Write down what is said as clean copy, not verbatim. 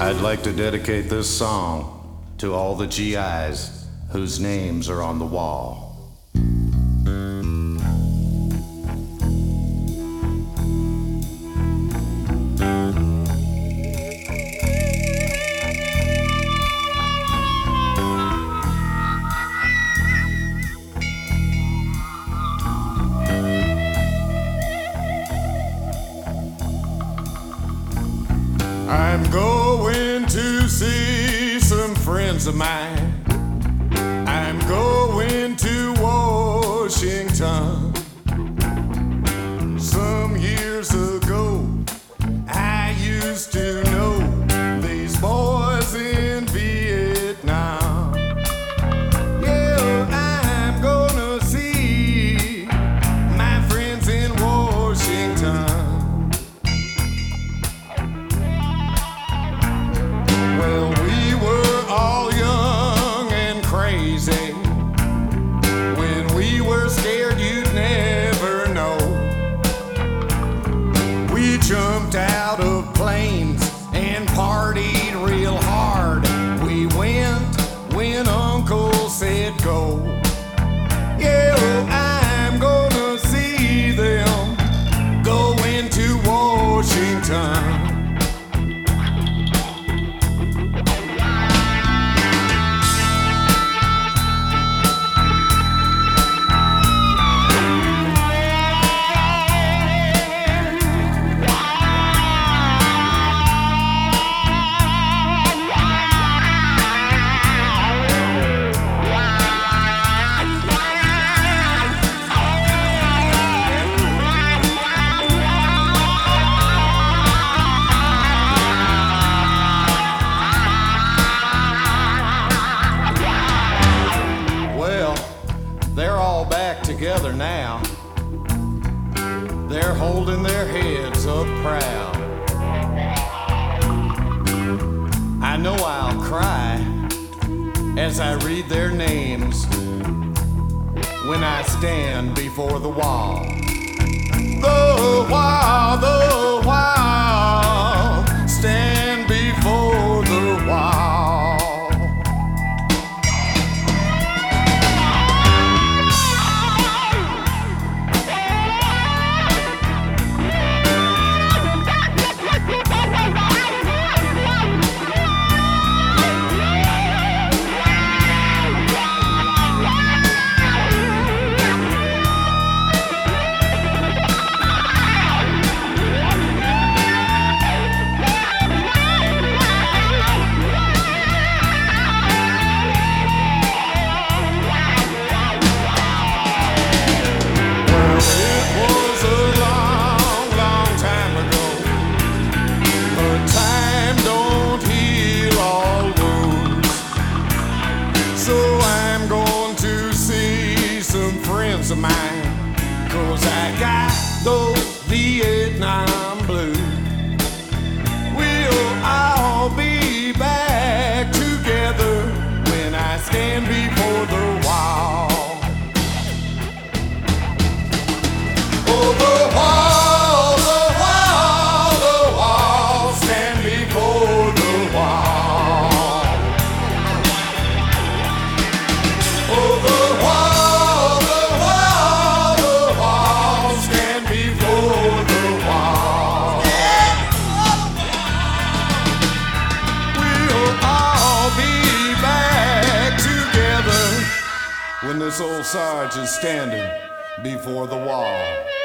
I'd like to dedicate this song to all the GIs whose names are on the wall. I'm going to see some friends of mine. I'm going to Washington. Some years ago, I used to know these boys in Vietnam. Yeah, I'm gonna see my friends in Washington. Well, we were all young and crazy when we were scared you'd never know. We jumped out of planes and partied real hard. We went when Uncle said go. Yeah, I'm gonna see them going to Washington. They're all back together now. They're holding their heads up proud. I know I'll cry as I read their names when I stand before the wall. The wall, stand before the wall. Of mine, 'cause I got those Vietnam blues. We'll all be back together when I stand before the wall. Oh, the wall, the wall, the wall, stand before the wall. Oh, the wall. When this old Sarge is standing before the wall.